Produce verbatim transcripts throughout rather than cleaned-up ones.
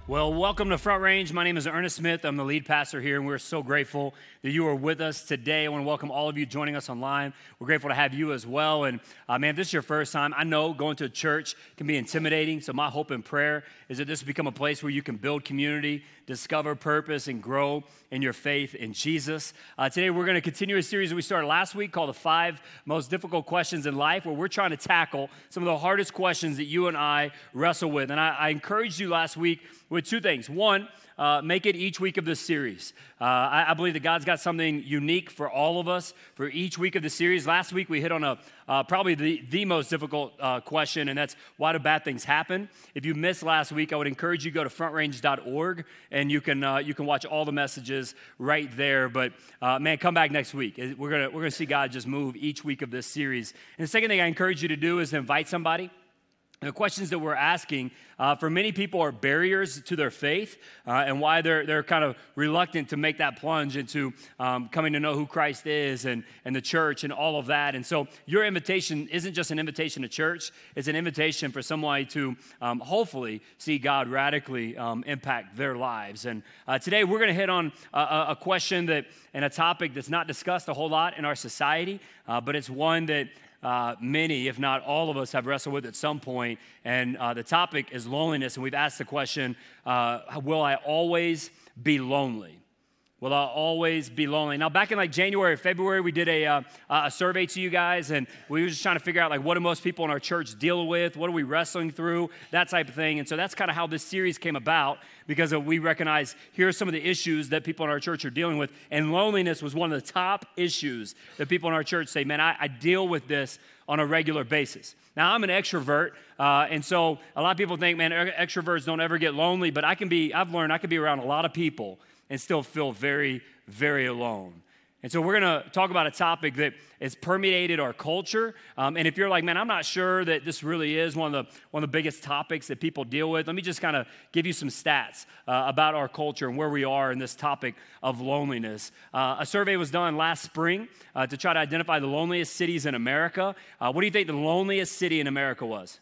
Well, welcome to Front Range. My name is Ernest Smith. I'm the lead pastor here, and we're so grateful that you are with us today. I want to welcome all of you joining us online. We're grateful to have you as well. And uh, man, if this is your first time, I know going to a church can be intimidating. So my hope and prayer is that this will become a place where you can build community, discover purpose, and grow in your faith in Jesus. Uh, today, we're going to continue a series that we started last week called The Five Most Difficult Questions in Life, where we're trying to tackle some of the hardest questions that you and I wrestle with. And I, I encouraged you last week with two things. One, uh, make it each week of this series. Uh, I, I believe that God's got something unique for all of us for each week of the series. Last week, we hit on a uh, probably the, the most difficult uh, question, and that's why do bad things happen? If you missed last week, I would encourage you to go to front range dot org, and you can uh, you can watch all the messages right there. But uh, man, come back next week. We're gonna we're gonna see God just move each week of this series. And the second thing I encourage you to do is invite somebody. The questions that we're asking uh, for many people are barriers to their faith uh, and why they're they're kind of reluctant to make that plunge into um, coming to know who Christ is and, and the church and all of that. And so your invitation isn't just an invitation to church, it's an invitation for somebody to um, hopefully see God radically um, impact their lives. And uh, today we're going to hit on a, a question that and a topic that's not discussed a whole lot in our society, uh, but it's one that Uh, many, if not all of us, have wrestled with at some point, and uh, the topic is loneliness, and we've asked the question, uh, will I always be lonely? Will I always be lonely? Now, back in like January or February, we did a, uh, a survey to you guys, and we were just trying to figure out like what do most people in our church deal with? What are we wrestling through? That type of thing. And so that's kind of how this series came about, because we recognize here are some of the issues that people in our church are dealing with, and loneliness was one of the top issues that people in our church say, man, I, I deal with this on a regular basis. Now, I'm an extrovert, uh, and so a lot of people think, man, extroverts don't ever get lonely, but I can be, I've learned I can be around a lot of people and still feel very, very alone. And so we're going to talk about a topic that has permeated our culture. Um, and if you're like, man, I'm not sure that this really is one of the one of the biggest topics that people deal with, let me just kind of give you some stats uh, about our culture and where we are in this topic of loneliness. Uh, a survey was done last spring uh, to try to identify the loneliest cities in America. Uh, what do you think the loneliest city in America was?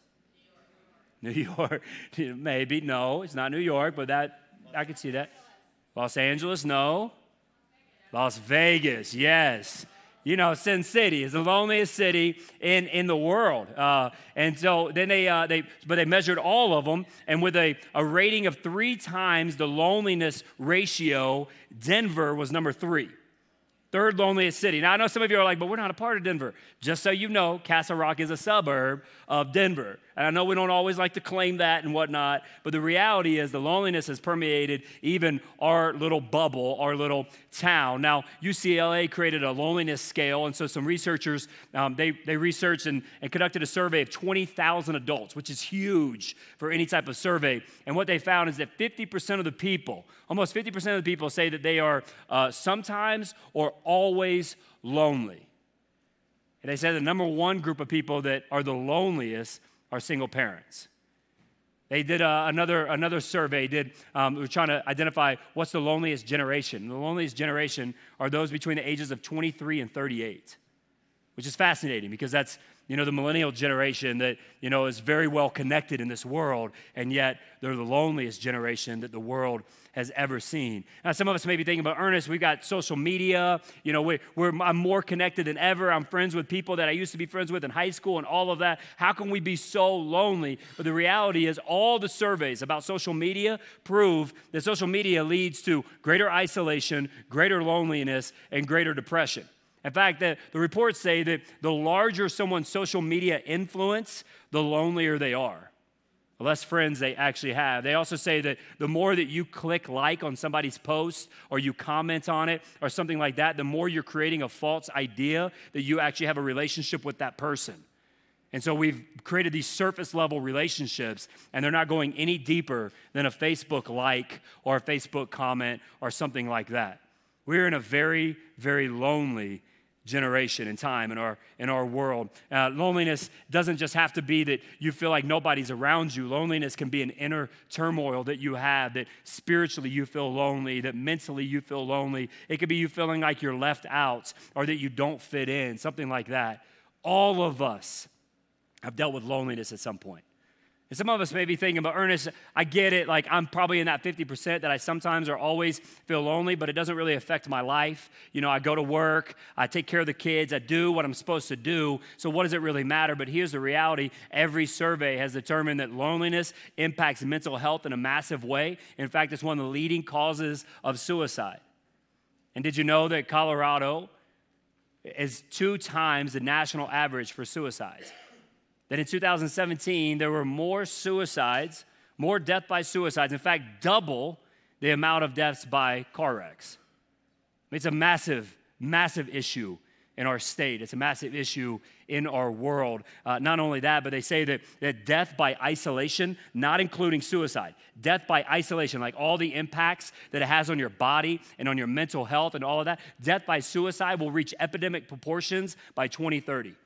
New York. New York. Maybe. No, it's not New York, but that I could see that. Los Angeles, no. Las Vegas, yes. You know, Sin City is the loneliest city in, in the world. Uh, and so then they, uh, they, but they measured all of them, and with a, a rating of three times the loneliness ratio, Denver was number three. Third loneliest city. Now, I know some of you are like, but we're not a part of Denver. Just so you know, Castle Rock is a suburb of Denver. And I know we don't always like to claim that and whatnot, but the reality is the loneliness has permeated even our little bubble, our little town. Now, U C L A created a loneliness scale, and so some researchers, um, they, they researched and, and conducted a survey of twenty thousand adults, which is huge for any type of survey. And what they found is that fifty percent of the people, almost fifty percent of the people say that they are uh, sometimes or always lonely. And they said the number one group of people that are the loneliest are single parents. They did uh, another another survey. Did um, we were trying to identify what's the loneliest generation. And the loneliest generation are those between the ages of twenty-three and thirty-eight, which is fascinating because that's you know the millennial generation that you know is very well connected in this world, and yet they're the loneliest generation that the world has ever seen. Now, some of us may be thinking about, Ernest, we've got social media. You know, we, we're, I'm more connected than ever. I'm friends with people that I used to be friends with in high school and all of that. How can we be so lonely? But the reality is all the surveys about social media prove that social media leads to greater isolation, greater loneliness, and greater depression. In fact, the, the reports say that the larger someone's social media influence, the lonelier they are. The less friends they actually have. They also say that the more that you click like on somebody's post or you comment on it or something like that, the more you're creating a false idea that you actually have a relationship with that person. And so we've created these surface level relationships, and they're not going any deeper than a Facebook like or a Facebook comment or something like that. We're in a very, very lonely generation and time in our in our world. Uh, loneliness doesn't just have to be that you feel like nobody's around you. Loneliness can be an inner turmoil that you have, that spiritually you feel lonely, that mentally you feel lonely. It could be you feeling like you're left out or that you don't fit in, something like that. All of us have dealt with loneliness at some point. And some of us may be thinking, but Ernest, I get it. Like, I'm probably in that fifty percent that I sometimes or always feel lonely, but it doesn't really affect my life. You know, I go to work, I take care of the kids, I do what I'm supposed to do. So what does it really matter? But here's the reality. Every survey has determined that loneliness impacts mental health in a massive way. In fact, it's one of the leading causes of suicide. And did you know that Colorado is two times the national average for suicides? That in two thousand seventeen, there were more suicides, more death by suicides, in fact, double the amount of deaths by car wrecks. It's a massive, massive issue in our state. It's a massive issue in our world. Uh, not only that, but they say that, that death by isolation, not including suicide, death by isolation, like all the impacts that it has on your body and on your mental health and all of that, death by suicide will reach epidemic proportions by twenty thirty.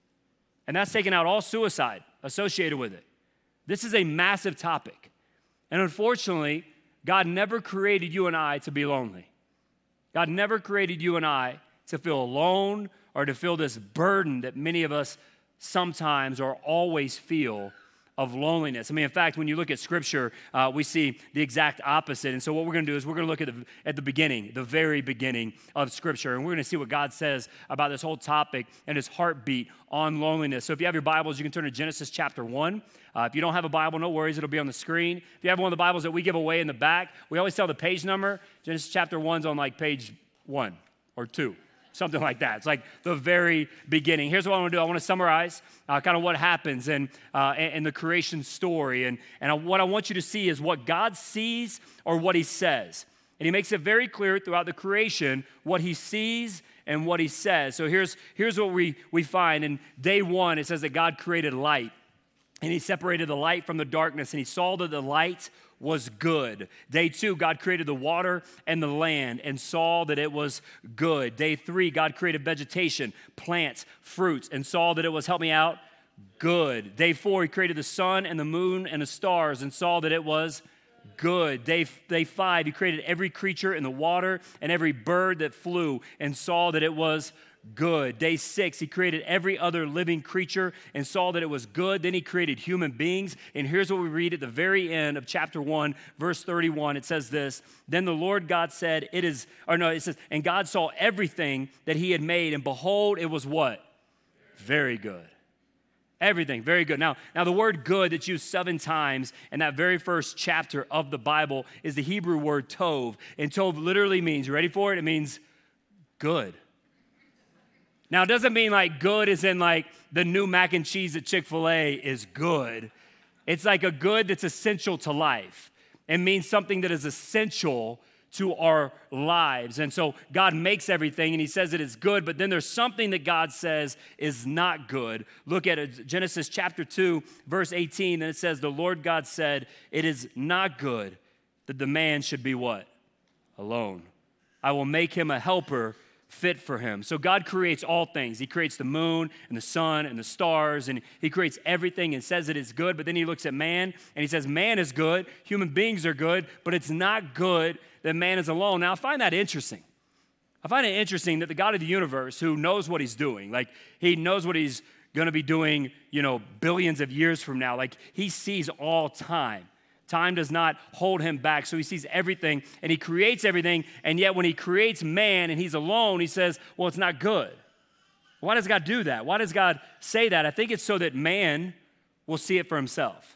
And that's taking out all suicide associated with it. This is a massive topic. And unfortunately, God never created you and I to be lonely. God never created you and I to feel alone or to feel this burden that many of us sometimes or always feel of loneliness. I mean, in fact, when you look at Scripture, uh, we see the exact opposite. And so what we're going to do is we're going to look at the, at the beginning, the very beginning of Scripture, and we're going to see what God says about this whole topic and his heartbeat on loneliness. So if you have your Bibles, you can turn to Genesis chapter one. Uh, if you don't have a Bible, no worries, it'll be on the screen. If you have one of the Bibles that we give away in the back, we always tell the page number. Genesis chapter one's on like page one or two. Something like that. It's like the very beginning. Here's what I want to do. I want to summarize uh, kind of what happens in, uh, in the creation story. And, and what I want you to see is what God sees or what he says. And he makes it very clear throughout the creation what he sees and what he says. So here's, here's what we, we find. In day one, it says that God created light. And he separated the light from the darkness. And he saw that the light was good. Day two, God created the water and the land and saw that it was good. Day three, God created vegetation, plants, fruits, and saw that it was, help me out, good. Day four, he created the sun and the moon and the stars and saw that it was good. Day, day five, he created every creature in the water and every bird that flew and saw that it was good. Day six, he created every other living creature and saw that it was good. Then he created human beings. And here's what we read at the very end of chapter one, verse thirty-one. It says this, then the Lord God said, it is, or no, it says, and God saw everything that he had made, and behold, it was what? Very good. Everything, very good. Now, now the word good that's used seven times in that very first chapter of the Bible is the Hebrew word tov. And tov literally means, you ready for it? It means good. Now, it doesn't mean like good as in like the new mac and cheese at Chick-fil-A is good. It's like a good that's essential to life. It means something that is essential to our lives. And so God makes everything and he says it is good, but then there's something that God says is not good. Look at it, Genesis chapter two, verse eighteen, and it says, the Lord God said, it is not good that the man should be what? Alone. I will make him a helper fit for him. So God creates all things. He creates the moon and the sun and the stars, and he creates everything and says it is good, but then he looks at man and he says, man is good, human beings are good, but it's not good that man is alone. Now, I find that interesting. I find it interesting that the God of the universe, who knows what he's doing, like he knows what he's going to be doing, you know, billions of years from now, like he sees all time. Time does not hold him back, so he sees everything, and he creates everything, and yet when he creates man and he's alone, he says, well, it's not good. Why does God do that? Why does God say that? I think it's so that man will see it for himself.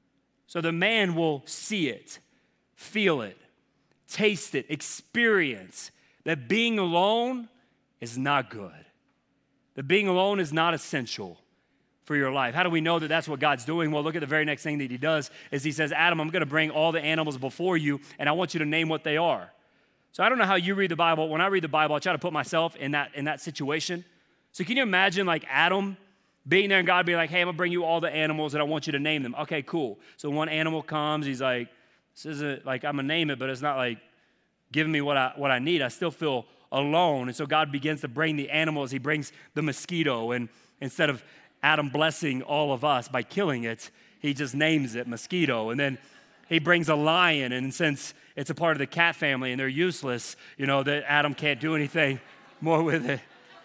So the man will see it, feel it, taste it, experience that being alone is not good. That being alone is not essential for your life. How do we know that that's what God's doing? Well, look at the very next thing that he does is he says, Adam, I'm going to bring all the animals before you, and I want you to name what they are. So I don't know how you read the Bible. When I read the Bible, I try to put myself in that, in that situation. So can you imagine like Adam being there and God being like, hey, I'm going to bring you all the animals and I want you to name them. Okay, cool. So one animal comes, he's like, this isn't like, I'm going to name it, but it's not like giving me what I, what I need. I still feel alone. And so God begins to bring the animals. He brings the mosquito, and instead of Adam blessing all of us by killing it, he just names it mosquito. And then he brings a lion, and since it's a part of the cat family and they're useless, you know, that Adam can't do anything more with it.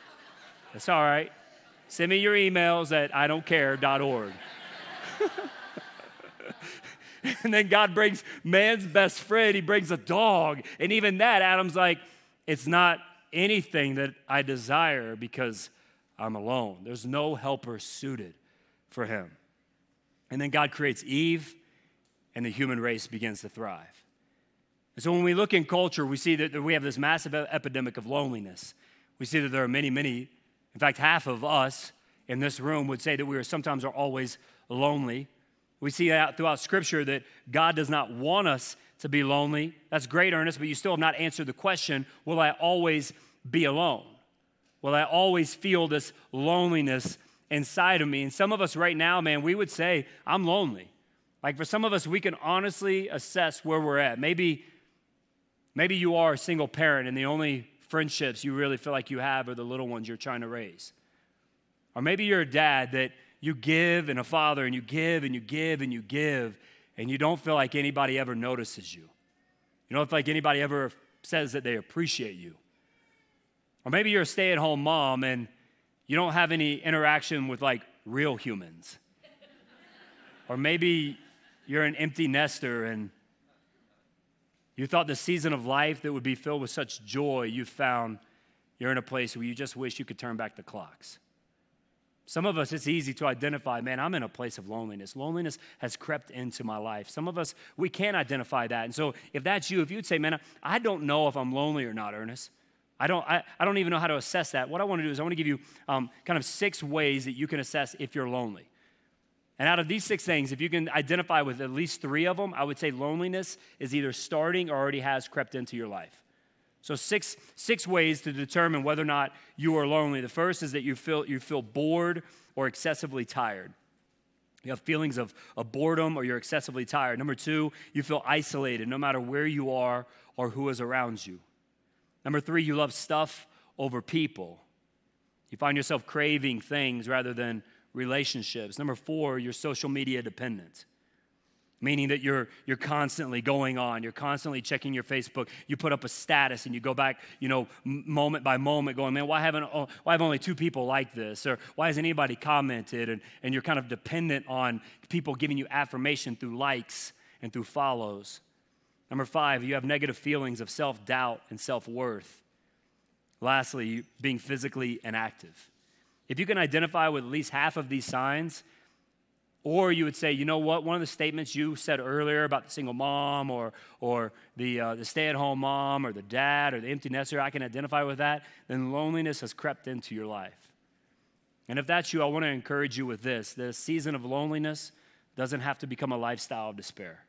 That's all right. Send me your emails at I don't care dot org. And then God brings man's best friend. He brings a dog. And even that, Adam's like, it's not anything that I desire because I'm alone. There's no helper suited for him. And then God creates Eve, and the human race begins to thrive. And so when we look in culture, we see that we have this massive epidemic of loneliness. We see that there are many, many, in fact, half of us in this room would say that we are sometimes or always lonely. We see that throughout Scripture that God does not want us to be lonely. That's great, Ernest, but you still have not answered the question, will I always be alone? Will I always feel this loneliness inside of me? And some of us right now, man, we would say, I'm lonely. Like for some of us, we can honestly assess where we're at. Maybe, maybe you are a single parent and the only friendships you really feel like you have are the little ones you're trying to raise. Or maybe you're a dad that you give and a father and you give and you give and you give and you don't feel like anybody ever notices you. You don't feel like anybody ever says that they appreciate you. Or maybe you're a stay-at-home mom and you don't have any interaction with like real humans. Or maybe you're an empty nester and you thought the season of life that would be filled with such joy, you found you're in a place where you just wish you could turn back the clocks. Some of us, it's easy to identify, man, I'm in a place of loneliness. Loneliness has crept into my life. Some of us, we can't identify that. And so if that's you, if you'd say, man, I don't know if I'm lonely or not, Ernest. I don't, I, I don't even know how to assess that. What I want to do is I want to give you um, kind of six ways that you can assess if you're lonely. And out of these six things, if you can identify with at least three of them, I would say loneliness is either starting or already has crept into your life. So six, six ways to determine whether or not you are lonely. The first is that you feel, you feel bored or excessively tired. You have feelings of, of boredom or you're excessively tired. Number two, you feel isolated no matter where you are or who is around you. Number three, you love stuff over people. You find yourself craving things rather than relationships. Number four, you're social media dependent. Meaning that you're you're constantly going on, you're constantly checking your Facebook. You put up a status and you go back, you know, moment by moment, going, man, why haven't why have only two people like this, or why hasn't anybody commented? And and you're kind of dependent on people giving you affirmation through likes and through follows. Number five, you have negative feelings of self-doubt and self-worth. Lastly, being physically inactive. If you can identify with at least half of these signs. Or you would say, you know what, one of the statements you said earlier about the single mom or or the uh, the stay-at-home mom or the dad or the empty nester, I can identify with that, then loneliness has crept into your life. And if that's you, I want to encourage you with this. The season of loneliness doesn't have to become a lifestyle of despair.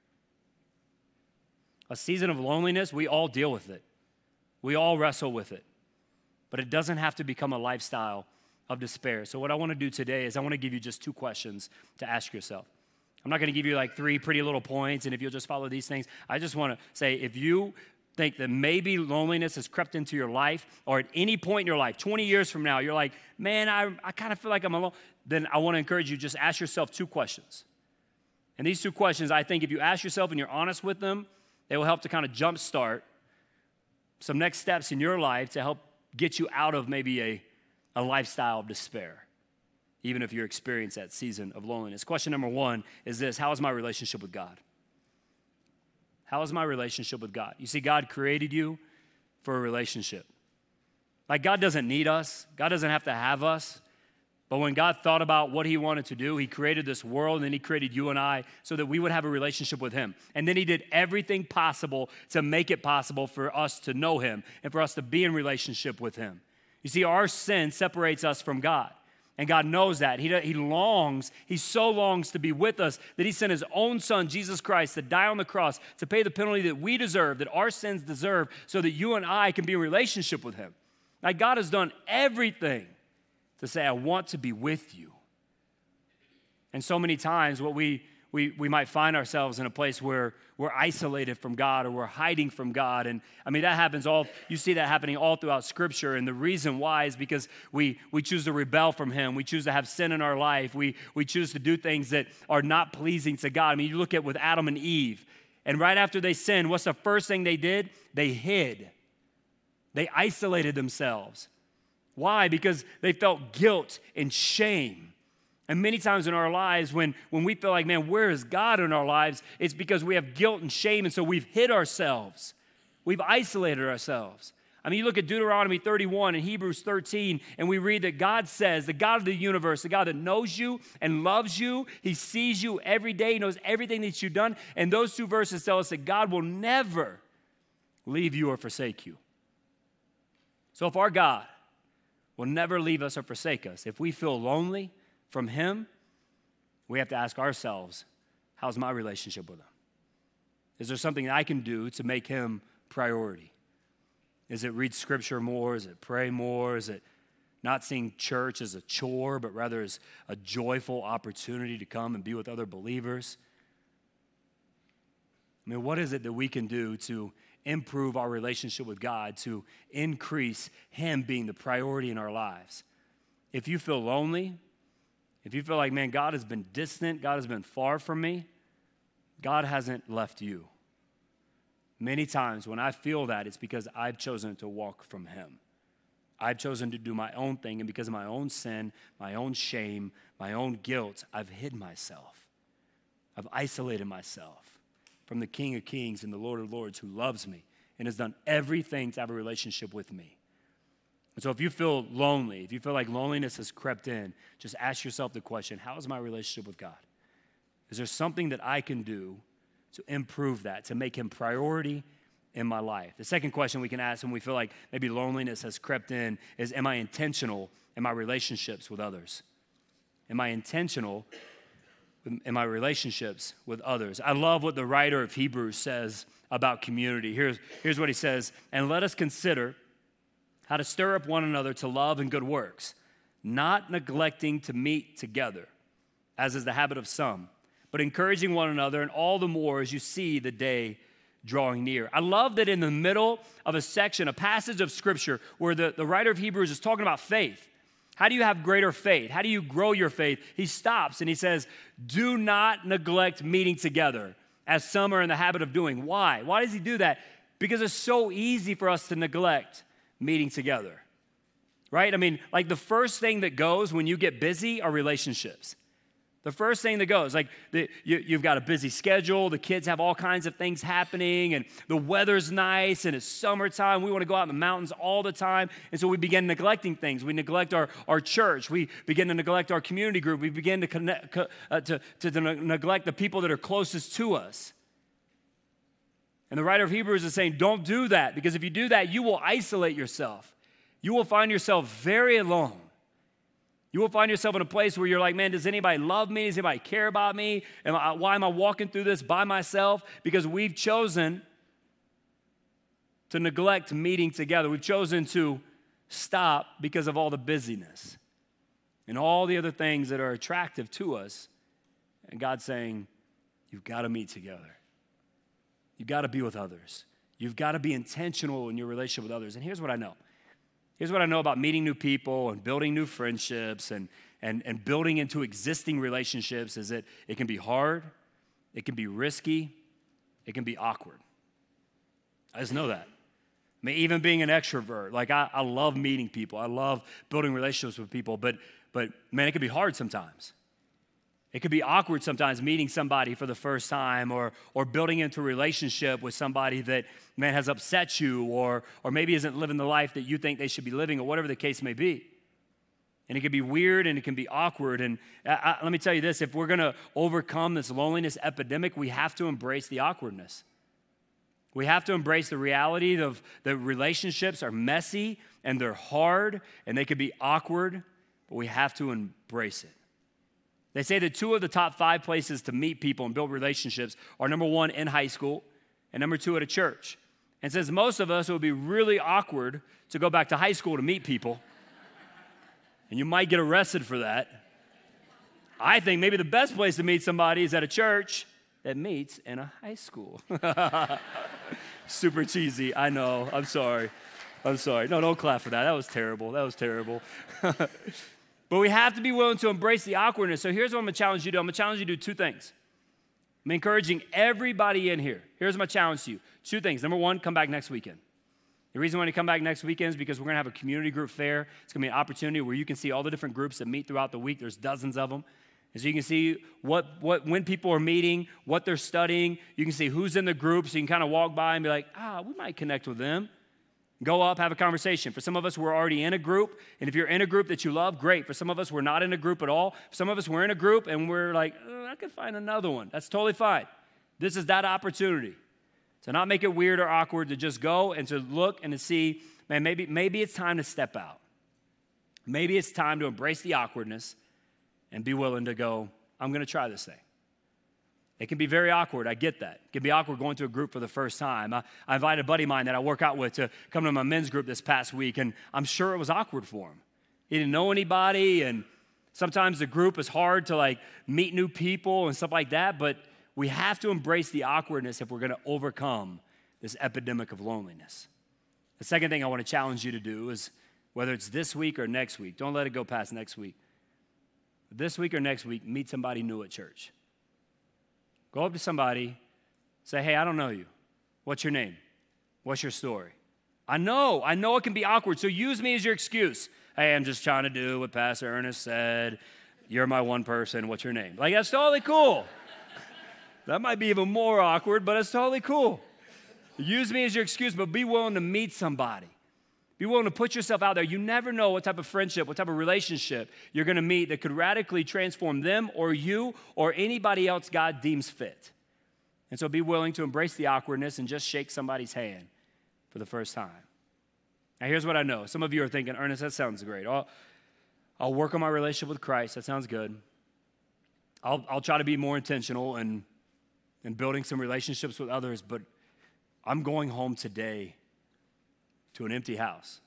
A season of loneliness, we all deal with it. We all wrestle with it. But it doesn't have to become a lifestyle of despair. So what I want to do today is I want to give you just two questions to ask yourself. I'm not going to give you like three pretty little points, and if you'll just follow these things, I just want to say, if you think that maybe loneliness has crept into your life, or at any point in your life, twenty years from now, you're like, man, I, I kind of feel like I'm alone, then I want to encourage you, just ask yourself two questions. And these two questions, I think if you ask yourself and you're honest with them, they will help to kind of jumpstart some next steps in your life to help get you out of maybe a a lifestyle of despair, even if you're experiencing that season of loneliness. Question number one is this: how is my relationship with God? How is my relationship with God? You see, God created you for a relationship. Like, God doesn't need us. God doesn't have to have us. But when God thought about what he wanted to do, he created this world, and then he created you and I so that we would have a relationship with him. And then he did everything possible to make it possible for us to know him and for us to be in relationship with him. You see, our sin separates us from God, and God knows that. He, he longs, he so longs to be with us that he sent his own son, Jesus Christ, to die on the cross, to pay the penalty that we deserve, that our sins deserve, so that you and I can be in relationship with him. Like, God has done everything to say, I want to be with you. And so many times what we We, we might find ourselves in a place where we're isolated from God or we're hiding from God. And I mean, that happens all, you see that happening all throughout Scripture. And the reason why is because we, we choose to rebel from him. We choose to have sin in our life. We, we choose to do things that are not pleasing to God. I mean, you look at with Adam and Eve, and right after they sinned, what's the first thing they did? They hid. They isolated themselves. Why? Because they felt guilt and shame. And many times in our lives, when, when we feel like, man, where is God in our lives? It's because we have guilt and shame, and so we've hid ourselves. We've isolated ourselves. I mean, you look at Deuteronomy thirty-one and Hebrews thirteen, and we read that God says, the God of the universe, the God that knows you and loves you, he sees you every day, he knows everything that you've done. And those two verses tell us that God will never leave you or forsake you. So if our God will never leave us or forsake us, if we feel lonely from him, we have to ask ourselves, how's my relationship with him? Is there something I can do to make him priority? Is it read scripture more? Is it pray more? Is it not seeing church as a chore, but rather as a joyful opportunity to come and be with other believers? I mean, what is it that we can do to improve our relationship with God, to increase him being the priority in our lives? If you feel lonely, if you feel like, man, God has been distant, God has been far from me, God hasn't left you. Many times when I feel that, it's because I've chosen to walk from him. I've chosen to do my own thing, and because of my own sin, my own shame, my own guilt, I've hid myself. I've isolated myself from the King of Kings and the Lord of Lords who loves me and has done everything to have a relationship with me. And so if you feel lonely, if you feel like loneliness has crept in, just ask yourself the question, how is my relationship with God? Is there something that I can do to improve that, to make him priority in my life? The second question we can ask when we feel like maybe loneliness has crept in is, am I intentional in my relationships with others? Am I intentional in my relationships with others? I love what the writer of Hebrews says about community. Here's, here's what he says, and let us consider how to stir up one another to love and good works, not neglecting to meet together, as is the habit of some, but encouraging one another, and all the more as you see the day drawing near. I love that in the middle of a section, a passage of Scripture, where the, the writer of Hebrews is talking about faith. How do you have greater faith? How do you grow your faith? He stops and he says, do not neglect meeting together, as some are in the habit of doing. Why? Why does he do that? Because it's so easy for us to neglect meeting together, right? I mean, like the first thing that goes when you get busy are relationships. The first thing that goes, like the, you, you've got a busy schedule, the kids have all kinds of things happening, and the weather's nice, and it's summertime. We want to go out in the mountains all the time, and so we begin neglecting things. We neglect our, our church. We begin to neglect our community group. We begin to, connect, uh, to, to, to neglect the people that are closest to us. And the writer of Hebrews is saying, don't do that, because if you do that, you will isolate yourself. You will find yourself very alone. You will find yourself in a place where you're like, man, does anybody love me? Does anybody care about me? Am I, why am I walking through this by myself? Because we've chosen to neglect meeting together. We've chosen to stop because of all the busyness and all the other things that are attractive to us. And God's saying, you've got to meet together. You've got to be with others. You've got to be intentional in your relationship with others. And here's what I know. Here's what I know about meeting new people and building new friendships and, and, and building into existing relationships is that it can be hard, it can be risky, it can be awkward. I just know that. I mean, even being an extrovert, like I, I love meeting people. I love building relationships with people, but, but man, it can be hard sometimes. It could be awkward sometimes meeting somebody for the first time or or building into a relationship with somebody that, man, has upset you or or maybe isn't living the life that you think they should be living or whatever the case may be. And it can be weird and it can be awkward. And I, I, let me tell you this, if we're going to overcome this loneliness epidemic, we have to embrace the awkwardness. We have to embrace the reality of the relationships are messy and they're hard and they can be awkward, but we have to embrace it. They say that two of the top five places to meet people and build relationships are number one, in high school, and number two, at a church. And says most of us, it would be really awkward to go back to high school to meet people. And you might get arrested for that. I think maybe the best place to meet somebody is at a church that meets in a high school. Super cheesy, I know, I'm sorry. I'm sorry. No, don't clap for that. That was terrible. That was terrible. But we have to be willing to embrace the awkwardness. So here's what I'm going to challenge you to do. I'm going to challenge you to do two things. I'm encouraging everybody in here. Here's my challenge to you. Two things. Number one, come back next weekend. The reason why I come back next weekend is because we're going to have a community group fair. It's going to be an opportunity where you can see all the different groups that meet throughout the week. There's dozens of them. And so you can see what, what when people are meeting, what they're studying. You can see who's in the group, so you can kind of walk by and be like, ah, we might connect with them. Go up, have a conversation. For some of us, we're already in a group, and if you're in a group that you love, great. For some of us, we're not in a group at all. For some of us, we're in a group, and we're like, oh, I could find another one. That's totally fine. This is that opportunity. To not make it weird or awkward, to just go and to look and to see, man, maybe, maybe it's time to step out. Maybe it's time to embrace the awkwardness and be willing to go, I'm going to try this thing. It can be very awkward. I get that. It can be awkward going to a group for the first time. I, I invited a buddy of mine that I work out with to come to my men's group this past week, and I'm sure it was awkward for him. He didn't know anybody, and sometimes the group is hard to like meet new people and stuff like that, but we have to embrace the awkwardness if we're going to overcome this epidemic of loneliness. The second thing I want to challenge you to do is, whether it's this week or next week, don't let it go past next week. This week or next week, meet somebody new at church. Go up to somebody, say, hey, I don't know you. What's your name? What's your story? I know, I know it can be awkward, so use me as your excuse. Hey, I'm just trying to do what Pastor Ernest said. You're my one person. What's your name? Like, that's totally cool. That might be even more awkward, but it's totally cool. Use me as your excuse, but be willing to meet somebody. Be willing to put yourself out there. You never know what type of friendship, what type of relationship you're going to meet that could radically transform them or you or anybody else God deems fit. And so be willing to embrace the awkwardness and just shake somebody's hand for the first time. Now, here's what I know. Some of you are thinking, Ernest, that sounds great. I'll, I'll work on my relationship with Christ. That sounds good. I'll, I'll try to be more intentional and, and building some relationships with others, but I'm going home today to an empty house.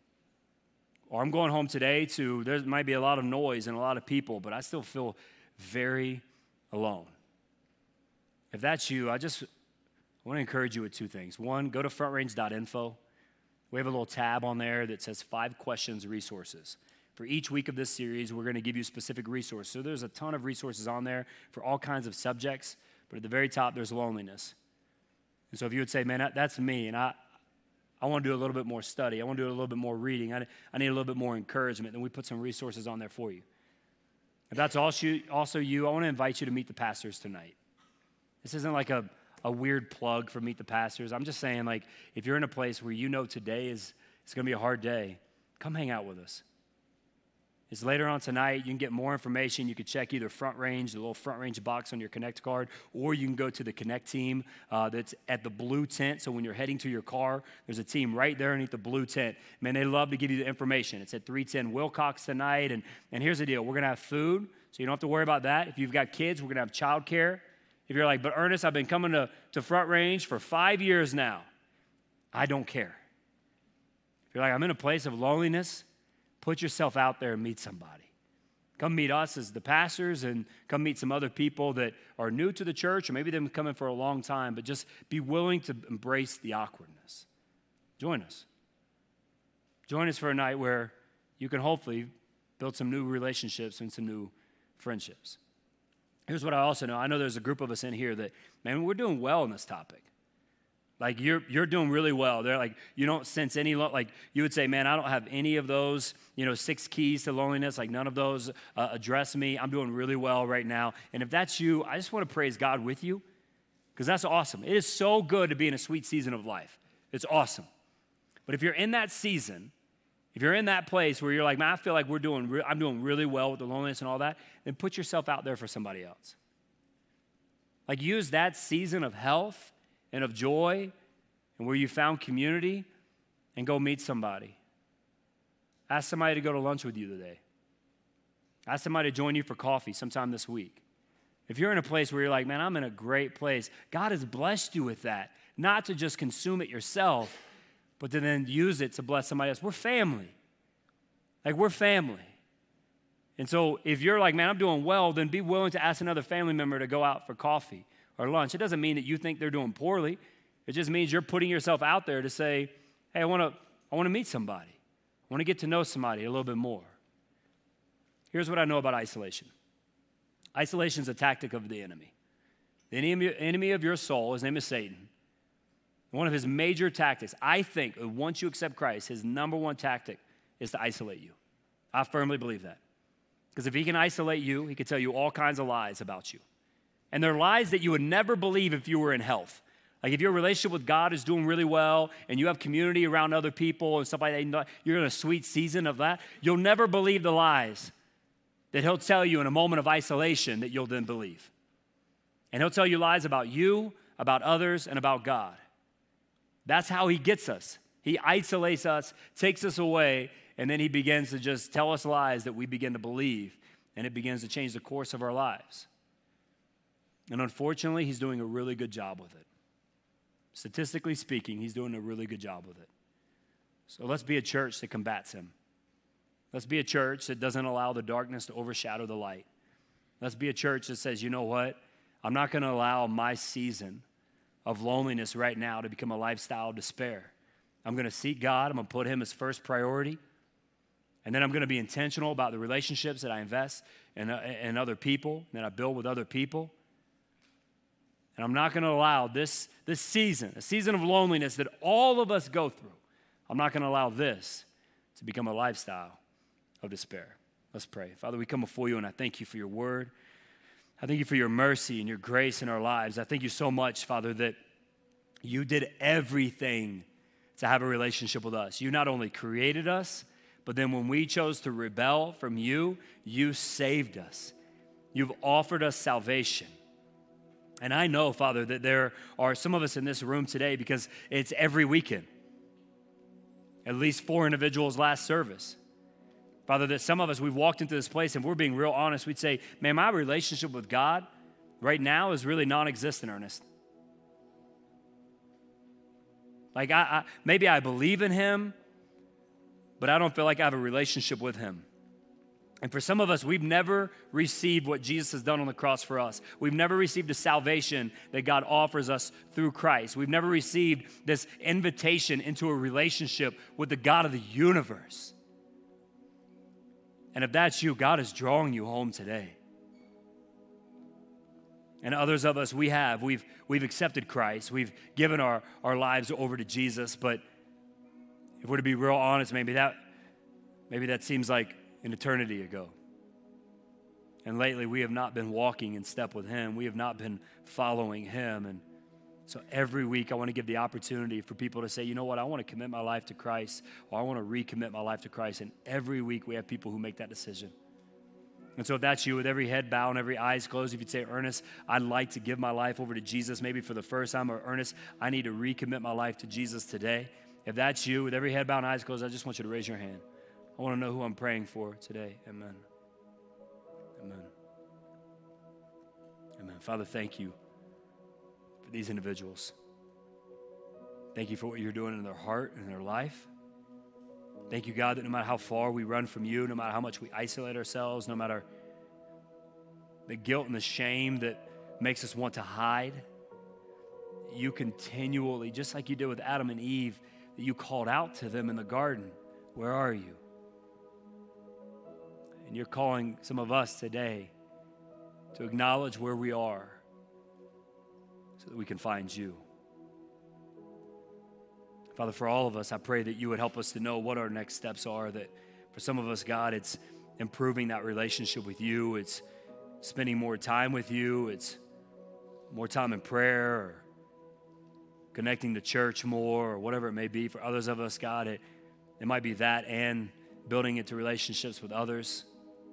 Or I'm going home today to, there might be a lot of noise and a lot of people, but I still feel very alone. If that's you, I just I want to encourage you with two things. One, go to front range dot info. We have a little tab on there that says five questions resources. For each week of this series, we're going to give you specific resources. So there's a ton of resources on there for all kinds of subjects, but at the very top, there's loneliness. And so if you would say, man, that's me, and I, I want to do a little bit more study. I want to do a little bit more reading. I, I need a little bit more encouragement. Then we put some resources on there for you. If that's also, also you, I want to invite you to meet the pastors tonight. This isn't like a, a weird plug for Meet the Pastors. I'm just saying, like, if you're in a place where you know today is it's going to be a hard day, come hang out with us. It's later on tonight. You can get more information. You can check either Front Range, the little Front Range box on your Connect card, or you can go to the Connect team uh, that's at the blue tent. So when you're heading to your car, there's a team right there underneath the blue tent. Man, they love to give you the information. It's at three ten Wilcox tonight. And, and here's the deal. We're going to have food, so you don't have to worry about that. If you've got kids, we're going to have childcare. If you're like, but Ernest, I've been coming to, to Front Range for five years now. I don't care. If you're like, I'm in a place of loneliness, put yourself out there and meet somebody. Come meet us as the pastors and come meet some other people that are new to the church, or maybe they've been coming for a long time, but just be willing to embrace the awkwardness. Join us. Join us for a night where you can hopefully build some new relationships and some new friendships. Here's what I also know. I know there's a group of us in here that, man, we're doing well in this topic. Like, you're you're doing really well. They're like, you don't sense any, lo- like, you would say, man, I don't have any of those, you know, six keys to loneliness. Like, none of those uh, address me. I'm doing really well right now. And if that's you, I just want to praise God with you, because that's awesome. It is so good to be in a sweet season of life. It's awesome. But if you're in that season, if you're in that place where you're like, man, I feel like we're doing, re- I'm doing really well with the loneliness and all that, then put yourself out there for somebody else. Like, use that season of health and of joy, and where you found community, and go meet somebody. Ask somebody to go to lunch with you today. Ask somebody to join you for coffee sometime this week. If you're in a place where you're like, man, I'm in a great place, God has blessed you with that, not to just consume it yourself, but to then use it to bless somebody else. We're family. Like, we're family. And so if you're like, man, I'm doing well, then be willing to ask another family member to go out for coffee or lunch. It doesn't mean that you think they're doing poorly. It just means you're putting yourself out there to say, hey, I want to I want to meet somebody. I want to get to know somebody a little bit more. Here's what I know about isolation. Isolation is a tactic of the enemy. The enemy, enemy of your soul, his name is Satan. One of his major tactics, I think, once you accept Christ, his number one tactic is to isolate you. I firmly believe that. Because if he can isolate you, he can tell you all kinds of lies about you. And they're lies that you would never believe if you were in health. Like if your relationship with God is doing really well and you have community around other people and stuff like that, you're in a sweet season of that, you'll never believe the lies that he'll tell you in a moment of isolation that you'll then believe. And he'll tell you lies about you, about others, and about God. That's how he gets us. He isolates us, takes us away, and then he begins to just tell us lies that we begin to believe, and it begins to change the course of our lives. And unfortunately, he's doing a really good job with it. Statistically speaking, he's doing a really good job with it. So let's be a church that combats him. Let's be a church that doesn't allow the darkness to overshadow the light. Let's be a church that says, you know what? I'm not going to allow my season of loneliness right now to become a lifestyle of despair. I'm going to seek God. I'm going to put him as first priority. And then I'm going to be intentional about the relationships that I invest in, uh, in other people, that I build with other people. And I'm not going to allow this, this season, a season of loneliness that all of us go through, I'm not going to allow this to become a lifestyle of despair. Let's pray. Father, we come before you and I thank you for your word. I thank you for your mercy and your grace in our lives. I thank you so much, Father, that you did everything to have a relationship with us. You not only created us, but then when we chose to rebel from you, you saved us. You've offered us salvation. And I know, Father, that there are some of us in this room today because it's every weekend. At least four individuals last service. Father, that some of us, we've walked into this place and we're being real honest. We'd say, man, my relationship with God right now is really non-existent, Ernest. Like, I, I maybe I believe in him, but I don't feel like I have a relationship with him. And for some of us, we've never received what Jesus has done on the cross for us. We've never received the salvation that God offers us through Christ. We've never received this invitation into a relationship with the God of the universe. And if that's you, God is drawing you home today. And others of us, we have. We've, we've accepted Christ. We've given our, our lives over to Jesus. But if we're to be real honest, maybe that, maybe that seems like an eternity ago. And lately, we have not been walking in step with him. We have not been following him. And so every week, I want to give the opportunity for people to say, you know what, I want to commit my life to Christ, or I want to recommit my life to Christ. And every week, we have people who make that decision. And so if that's you, with every head bowed and every eyes closed, if you'd say, Ernest, I'd like to give my life over to Jesus, maybe for the first time, or Ernest, I need to recommit my life to Jesus today. If that's you, with every head bowed and eyes closed, I just want you to raise your hand. I want to know who I'm praying for today. Amen. Amen. Amen. Father, thank you for these individuals. Thank you for what you're doing in their heart and their life. Thank you, God, that no matter how far we run from you, no matter how much we isolate ourselves, no matter the guilt and the shame that makes us want to hide, you continually, just like you did with Adam and Eve, that you called out to them in the garden, where are you? And you're calling some of us today to acknowledge where we are so that we can find you. Father, for all of us, I pray that you would help us to know what our next steps are, that for some of us, God, it's improving that relationship with you. It's spending more time with you. It's more time in prayer or connecting to church more or whatever it may be. For others of us, God, it, it might be that and building into relationships with others.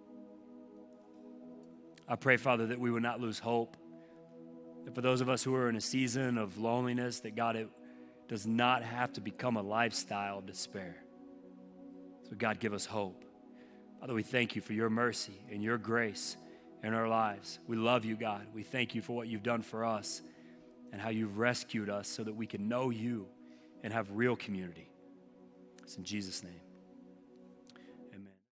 I pray, Father, that we would not lose hope. That for those of us who are in a season of loneliness, that God, it does not have to become a lifestyle of despair. So God, give us hope. Father, we thank you for your mercy and your grace in our lives. We love you, God. We thank you for what you've done for us and how you've rescued us so that we can know you and have real community. It's in Jesus' name.